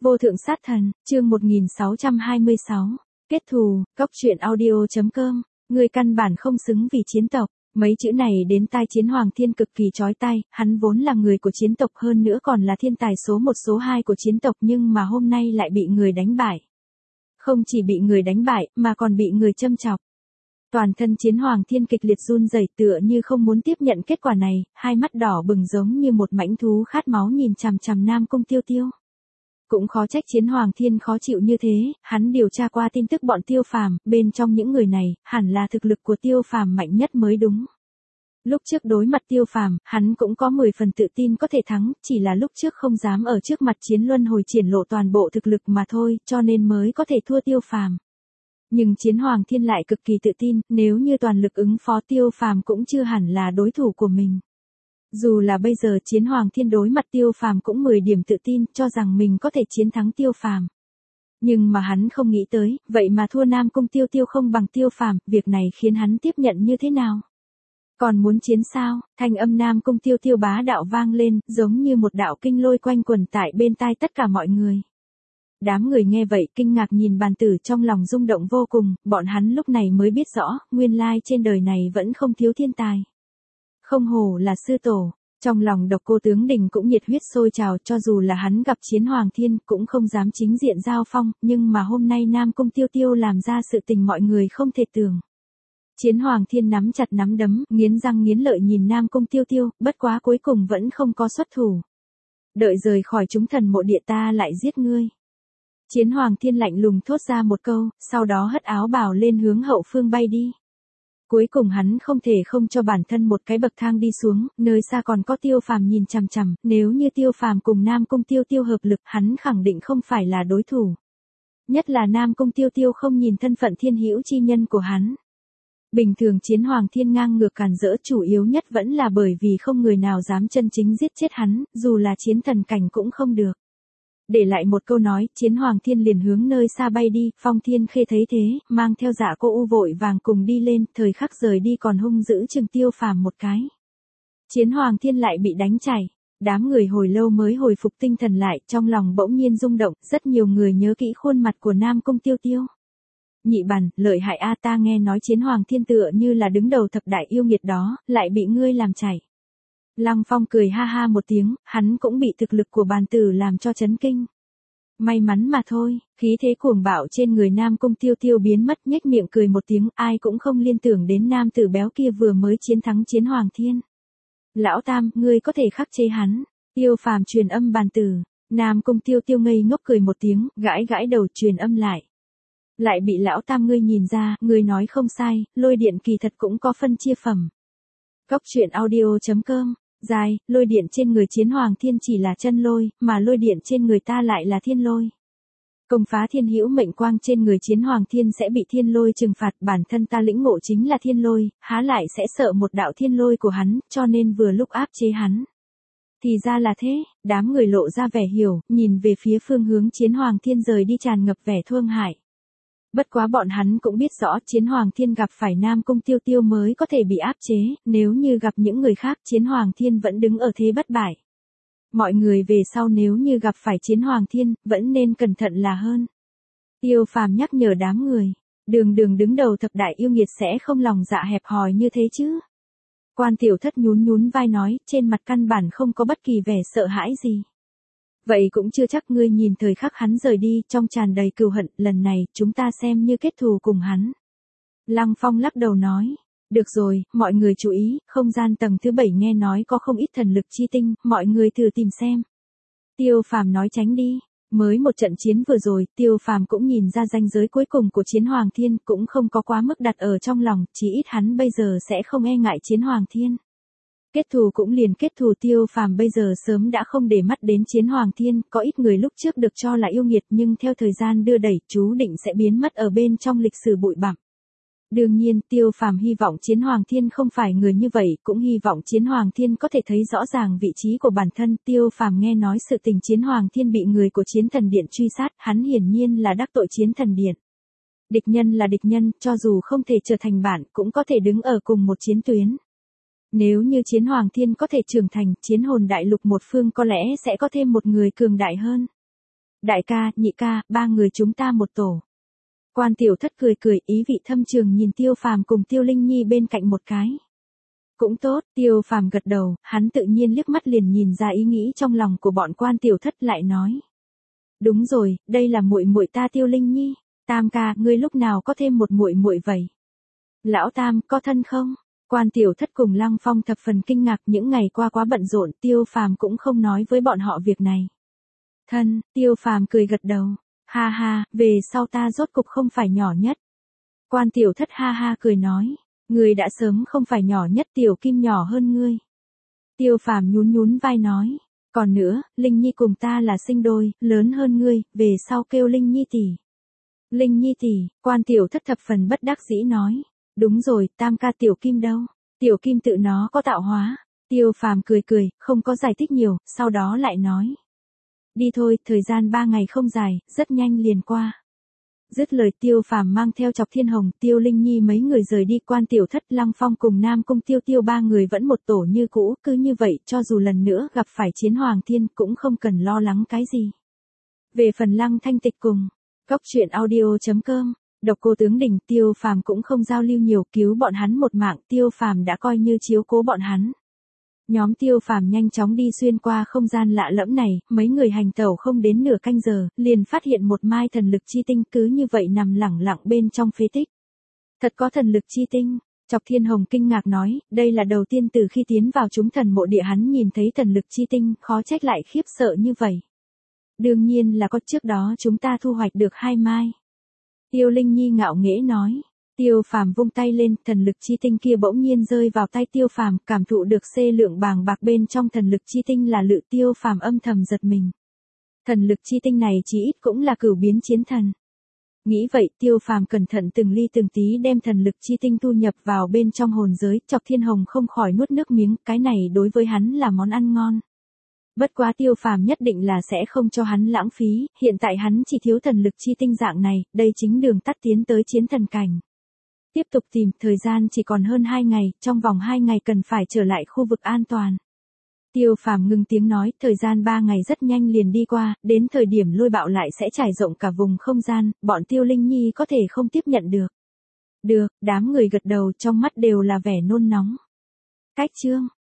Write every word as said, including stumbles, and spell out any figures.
Vô thượng sát thần, chương một nghìn sáu trăm hai mươi sáu. Kết thù, cóc truyện audio.com. Người căn bản không xứng vì chiến tộc. Mấy chữ này đến tai Chiến Hoàng Thiên cực kỳ chói tai, hắn vốn là người của chiến tộc hơn nữa còn là thiên tài số một số hai của chiến tộc nhưng mà hôm nay lại bị người đánh bại. Không chỉ bị người đánh bại, mà còn bị người châm chọc. Toàn thân Chiến Hoàng Thiên kịch liệt run rẩy tựa như không muốn tiếp nhận kết quả này, hai mắt đỏ bừng giống như một mãnh thú khát máu nhìn chằm chằm Nam Cung Tiêu Tiêu. Cũng khó trách Chiến Hoàng Thiên khó chịu như thế, hắn điều tra qua tin tức bọn Tiêu Phàm, bên trong những người này, hẳn là thực lực của Tiêu Phàm mạnh nhất mới đúng. Lúc trước đối mặt Tiêu Phàm, hắn cũng có mười phần tự tin có thể thắng, chỉ là lúc trước không dám ở trước mặt Chiến Luân Hồi triển lộ toàn bộ thực lực mà thôi, cho nên mới có thể thua Tiêu Phàm. Nhưng Chiến Hoàng Thiên lại cực kỳ tự tin, nếu như toàn lực ứng phó Tiêu Phàm cũng chưa hẳn là đối thủ của mình. Dù là bây giờ Chiến Hoàng Thiên đối mặt Tiêu Phàm cũng mười điểm tự tin, cho rằng mình có thể chiến thắng Tiêu Phàm. Nhưng mà hắn không nghĩ tới, vậy mà thua Nam Cung Tiêu Tiêu không bằng Tiêu Phàm, việc này khiến hắn tiếp nhận như thế nào? Còn muốn chiến sao? Thanh âm Nam Cung Tiêu Tiêu bá đạo vang lên, giống như một đạo kinh lôi quanh quẩn tại bên tai tất cả mọi người. Đám người nghe vậy kinh ngạc nhìn bàn tử trong lòng rung động vô cùng, bọn hắn lúc này mới biết rõ, nguyên lai trên đời này vẫn không thiếu thiên tài. Không hổ là sư tổ, trong lòng Độc Cô Tướng Đình cũng nhiệt huyết sôi trào, cho dù là hắn gặp Chiến Hoàng Thiên cũng không dám chính diện giao phong, nhưng mà hôm nay Nam Cung Tiêu Tiêu làm ra sự tình mọi người không thể tưởng. Chiến Hoàng Thiên nắm chặt nắm đấm, nghiến răng nghiến lợi nhìn Nam Cung Tiêu Tiêu, bất quá cuối cùng vẫn không có xuất thủ. Đợi rời khỏi chúng thần mộ địa ta lại giết ngươi. Chiến Hoàng Thiên lạnh lùng thốt ra một câu, sau đó hất áo bào lên hướng hậu phương bay đi. Cuối cùng hắn không thể không cho bản thân một cái bậc thang đi xuống, nơi xa còn có Tiêu Phàm nhìn chằm chằm, nếu như Tiêu Phàm cùng Nam Cung Tiêu Tiêu hợp lực, hắn khẳng định không phải là đối thủ. Nhất là Nam Cung Tiêu Tiêu không nhìn thân phận thiên hữu chi nhân của hắn. Bình thường Chiến Hoàng Thiên ngang ngược càn rỡ chủ yếu nhất vẫn là bởi vì không người nào dám chân chính giết chết hắn, dù là chiến thần cảnh cũng không được. Để lại một câu nói, Chiến Hoàng Thiên liền hướng nơi xa bay đi, Phong Thiên Khê thấy thế, mang theo Dạ Cô U vội vàng cùng đi lên, thời khắc rời đi còn hung dữ chừng Tiêu Phàm một cái. Chiến Hoàng Thiên lại bị đánh chảy, đám người hồi lâu mới hồi phục tinh thần lại, trong lòng bỗng nhiên rung động, rất nhiều người nhớ kỹ khuôn mặt của Nam Cung Tiêu Tiêu. Nhị Bằn, lợi hại a, ta nghe nói Chiến Hoàng Thiên tựa như là đứng đầu thập đại yêu nghiệt đó, lại bị ngươi làm chảy. Lăng Phong cười ha ha một tiếng, hắn cũng bị thực lực của bàn tử làm cho chấn kinh. May mắn mà thôi, khí thế cuồng bạo trên người Nam Cung Tiêu Tiêu biến mất, nhếch miệng cười một tiếng, ai cũng không liên tưởng đến nam tử béo kia vừa mới chiến thắng Chiến Hoàng Thiên. Lão Tam, ngươi có thể khắc chế hắn. Tiêu Phàm truyền âm bàn tử, Nam Cung Tiêu Tiêu ngây ngốc cười một tiếng, gãi gãi đầu truyền âm lại. Lại bị Lão Tam ngươi nhìn ra, ngươi nói không sai, lôi điện kỳ thật cũng có phân chia phẩm. Cóc truyện audio.com. Dài, lôi điện trên người Chiến Hoàng Thiên chỉ là chân lôi, mà lôi điện trên người ta lại là thiên lôi. Công phá thiên hữu mệnh quang trên người Chiến Hoàng Thiên sẽ bị thiên lôi trừng phạt, bản thân ta lĩnh ngộ chính là thiên lôi, há lại sẽ sợ một đạo thiên lôi của hắn, cho nên vừa lúc áp chế hắn. Thì ra là thế, đám người lộ ra vẻ hiểu, nhìn về phía phương hướng Chiến Hoàng Thiên rời đi tràn ngập vẻ thương hại. Bất quá bọn hắn cũng biết rõ Chiến Hoàng Thiên gặp phải Nam Cung Tiêu Tiêu mới có thể bị áp chế, nếu như gặp những người khác Chiến Hoàng Thiên vẫn đứng ở thế bất bại. Mọi người về sau nếu như gặp phải Chiến Hoàng Thiên, vẫn nên cẩn thận là hơn. Tiêu Phàm nhắc nhở đám người, đường đường đứng đầu thập đại yêu nghiệt sẽ không lòng dạ hẹp hòi như thế chứ. Quan Tiểu Thất nhún nhún vai nói, trên mặt căn bản không có bất kỳ vẻ sợ hãi gì. Vậy cũng chưa chắc, ngươi nhìn thời khắc hắn rời đi, trong tràn đầy cừu hận, lần này, chúng ta xem như kết thù cùng hắn. Lăng Phong lắc đầu nói, được rồi, mọi người chú ý, không gian tầng thứ bảy nghe nói có không ít thần lực chi tinh, mọi người thử tìm xem. Tiêu Phàm nói tránh đi, mới một trận chiến vừa rồi, Tiêu Phàm cũng nhìn ra ranh giới cuối cùng của Chiến Hoàng Thiên, cũng không có quá mức đặt ở trong lòng, chỉ ít hắn bây giờ sẽ không e ngại Chiến Hoàng Thiên. Kết thù cũng liền kết thù, Tiêu Phàm bây giờ sớm đã không để mắt đến Chiến Hoàng Thiên, có ít người lúc trước được cho là yêu nghiệt nhưng theo thời gian đưa đẩy chú định sẽ biến mất ở bên trong lịch sử bụi bặm. Đương nhiên, Tiêu Phàm hy vọng Chiến Hoàng Thiên không phải người như vậy, cũng hy vọng Chiến Hoàng Thiên có thể thấy rõ ràng vị trí của bản thân. Tiêu Phàm nghe nói sự tình Chiến Hoàng Thiên bị người của Chiến Thần Điện truy sát, hắn hiển nhiên là đắc tội Chiến Thần Điện. Địch nhân là địch nhân, cho dù không thể trở thành bạn, cũng có thể đứng ở cùng một chiến tuyến. Nếu như Chiến Hoàng Thiên có thể trưởng thành, Chiến Hồn Đại Lục một phương có lẽ sẽ có thêm một người cường đại hơn. Đại ca, nhị ca, ba người chúng ta một tổ. Quan Tiểu Thất cười cười, ý vị thâm trường nhìn Tiêu Phàm cùng Tiêu Linh Nhi bên cạnh một cái. Cũng tốt, Tiêu Phàm gật đầu, hắn tự nhiên liếc mắt liền nhìn ra ý nghĩ trong lòng của bọn Quan Tiểu Thất, lại nói. Đúng rồi, đây là muội muội ta Tiêu Linh Nhi. Tam ca, ngươi lúc nào có thêm một muội muội vậy? Lão Tam, có thân không? Quan Tiểu Thất cùng Lăng Phong thập phần kinh ngạc, những ngày qua quá bận rộn, Tiêu Phàm cũng không nói với bọn họ việc này. Thân, Tiêu Phàm cười gật đầu. Ha ha, về sau ta rốt cục không phải nhỏ nhất. Quan Tiểu Thất ha ha cười nói. Ngươi đã sớm không phải nhỏ nhất, Tiểu Kim nhỏ hơn ngươi. Tiêu Phàm nhún nhún vai nói. Còn nữa, Linh Nhi cùng ta là sinh đôi, lớn hơn ngươi, về sau kêu Linh Nhi tỷ. Linh Nhi tỷ, Quan Tiểu Thất thập phần bất đắc dĩ nói. Đúng rồi, Tam ca Tiểu Kim đâu? Tiểu Kim tự nó có tạo hóa. Tiêu Phàm cười cười, không có giải thích nhiều, sau đó lại nói. Đi thôi, thời gian ba ngày không dài, rất nhanh liền qua. Dứt lời Tiêu Phàm mang theo Chọc Thiên Hồng, Tiêu Linh Nhi mấy người rời đi. Quan Tiểu Thất, Lăng Phong cùng Nam Cung Tiêu Tiêu ba người vẫn một tổ như cũ, cứ như vậy, cho dù lần nữa gặp phải chiến Hoàng Thiên cũng không cần lo lắng cái gì. Về phần Lăng Thanh Tịch cùng Cốc truyện audio chấm com, Độc Cô Tướng Đỉnh, Tiêu Phàm cũng không giao lưu nhiều, cứu bọn hắn một mạng, Tiêu Phàm đã coi như chiếu cố bọn hắn. Nhóm Tiêu Phàm nhanh chóng đi xuyên qua không gian lạ lẫm này, mấy người hành tẩu không đến nửa canh giờ, liền phát hiện một mai thần lực chi tinh, cứ như vậy nằm lẳng lặng bên trong phế tích. Thật có thần lực chi tinh, Chọc Thiên Hồng kinh ngạc nói, đây là đầu tiên từ khi tiến vào chúng thần mộ địa hắn nhìn thấy thần lực chi tinh, khó trách lại khiếp sợ như vậy. Đương nhiên là có, trước đó chúng ta thu hoạch được hai mai. Tiêu Linh Nhi ngạo nghễ nói. Tiêu Phàm vung tay lên, thần lực chi tinh kia bỗng nhiên rơi vào tay Tiêu Phàm, cảm thụ được xê lượng bàng bạc bên trong thần lực chi tinh là lự. Tiêu Phàm âm thầm giật mình. Thần lực chi tinh này chí ít cũng là cửu biến chiến thần. Nghĩ vậy, Tiêu Phàm cẩn thận từng ly từng tí đem thần lực chi tinh tu nhập vào bên trong hồn giới, Chọc Thiên Hồng không khỏi nuốt nước miếng, cái này đối với hắn là món ăn ngon. Bất quá Tiêu Phàm nhất định là sẽ không cho hắn lãng phí, hiện tại hắn chỉ thiếu thần lực chi tinh dạng này, đây chính đường tắt tiến tới chiến thần cảnh. Tiếp tục tìm, thời gian chỉ còn hơn hai ngày, trong vòng hai ngày cần phải trở lại khu vực an toàn. Tiêu Phàm ngưng tiếng nói, thời gian ba ngày rất nhanh liền đi qua, đến thời điểm lôi bạo lại sẽ trải rộng cả vùng không gian, bọn Tiêu Linh Nhi có thể không tiếp nhận được. Được, đám người gật đầu, trong mắt đều là vẻ nôn nóng. Cách chương